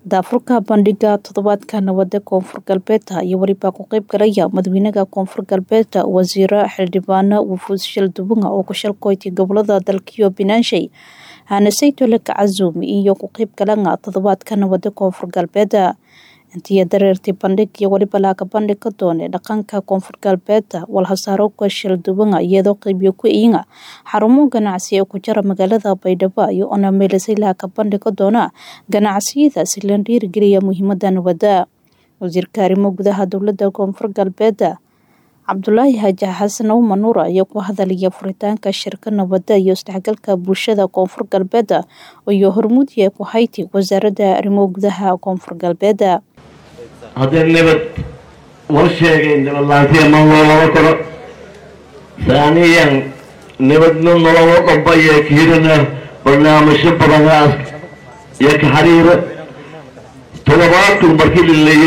Daafurka bandhiga toddobaadka nabadda Koonfur Galbeedka iyo waliba ku qayb galaya madaxweynaha Koonfur Galbeedka wasiiro xildhibaano wufuud shil duubanga oo ku shalkoyti gobolada dalkiyo Binaanshay hana sayto la kacazumi iyo ku qayb galanga toddobaadka nabadda Koonfur Galbeedka intii dareertay bandhig iyo waliba la ka bandhig ka doonay dhaqanka Koonfur Galbeedka wal hasaaro ka shil duubanga iyadoo qaybiyo ku iinga xarumo ganacsi oo ku jira magaalada Baydhabo iyo ona meelasay la ka bandhig ka doona ganacsiyada si la dhiirigeliyo muhiimada nabadda wasiirka arrimaha gudaha dowladda Koonfur Galbeedka Cabdullaahi Haji Xasan Manuur ayaa ku hadalaya furitaanka shirka nabadda iyo isdhexgalka bulshada Koonfur Galbeedka oo hormuudiyay ku hayti wasaaradda arrimaha gudaha Koonfur Galbeedka هذا النبض والشيء والله في من الله وكره ثانيا نبض من الله وقبية كهرنا برنامج برنامج يك حريرة طلبات وبركيل اللي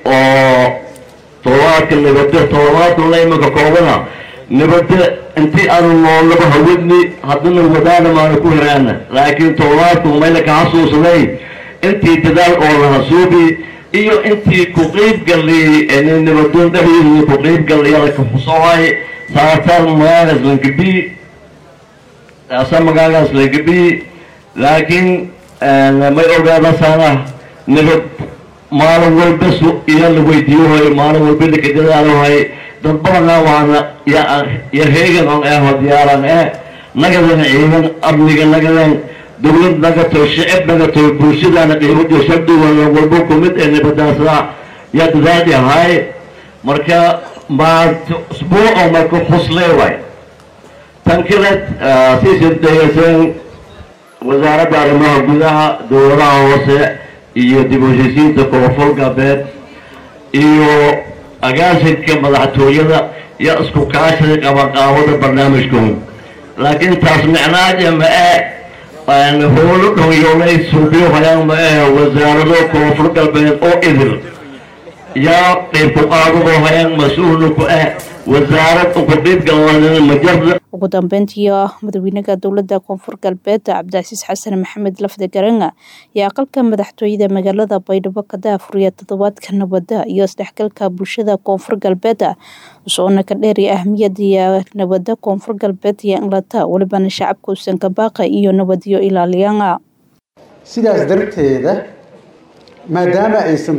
طلبات اللي بدأ طلبات والله ما كقولنا نبض أنت أنا الله بهودني هذين الودان ما نكون هنا لكن طلبات وما لك عصوص لي أنت تدار الله صوبي iyo intii ku qayb galay nabadon dhaxiyay ku qayb galay ka xusooy saartan magaalaas langabi magaaladaas langabi laakiin ma ogaada sana nabad maalin walba iyo la weydiiyo maalin walba ka dadaalahay dad badan waana ya heegan oo diyaaran nagadan ciidan amniga nagadan دولة نقطة الشعب نقطة البلشدة نقطة الشعب والبوكومت إن بدأسا يتزادي هاي مركا ما أسبوع أو مركو خصلي واي تنكرت سيسن تيسن وزارة الرماء قلها دورة وسع إيو ديموجيسين تكوفر قابل إيو أغاسن كمدعتو يدا يأسكو كاشر كما قاوة برنامجكم لكن تسمعنا جمعاء أنا هقول لهم يوم يسوبيو هيام وزارة كونفور قلبين أو إذن يا قيبقارو هيام مسؤول وزارة قبيب قلنا مجرد ugu dambeyntii madaxweynaha dowladda Koonfur Galbeedka Cabdicasiis Xasan Maxamed Lafdi Garanga yaa aqalka madaxtooyada magaalada Baydhabo ka daafuriyay toddobaadka nabadda iyo isdhexgalka bulshada Koonfur Galbeedka oo ka dheeri ahmiyadda nabadda Koonfur Galbeedka iyo inlata waliba shacabku san ka baaqay iyo nabadiyo ilaaliyana sidaas darteeda maadaama aysan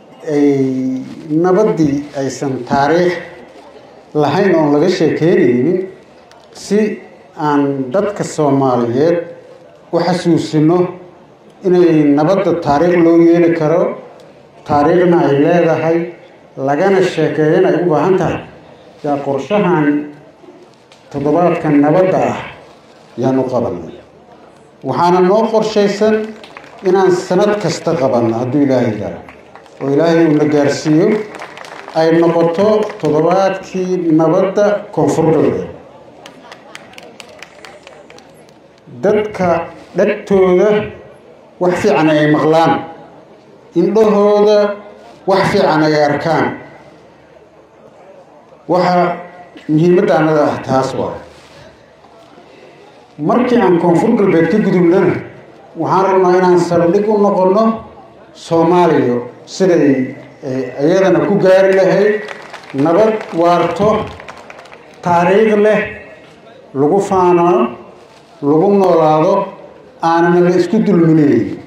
nabadii aysan taariikh lahayn oo laga sheekeynaynin si aan dadka Soomaaliyeed u xasuusino inay nabadda taariikh loo yeeli karo taariikhna ay leedahay lagana sheekeeyana ay u baahan tahay yaa qorshahan toddobaadkan nabadda ah yaan u qabanay waxaana noo qorshaysan inaan sanad kasta qabanno hadduu ilaahay yidhaahdo oo ilaahay uu na gaarsiiyo ay noqoto toddobaadkii nabadda Koonfur Galbeedka dadka dhagtooda wax fiican ay maqlaan indhahooda wax fiican ay arkaan waxa muhiimadda taas waa markii aan Koonfur Galbeed ka gudubnana waxaan rabnaa inaan saldhig u noqono Soomaaliya siday ayadana ku gaari lahayd nabad waarto taariikh leh lagu faano lagu noolaado aanan la isku dulminayn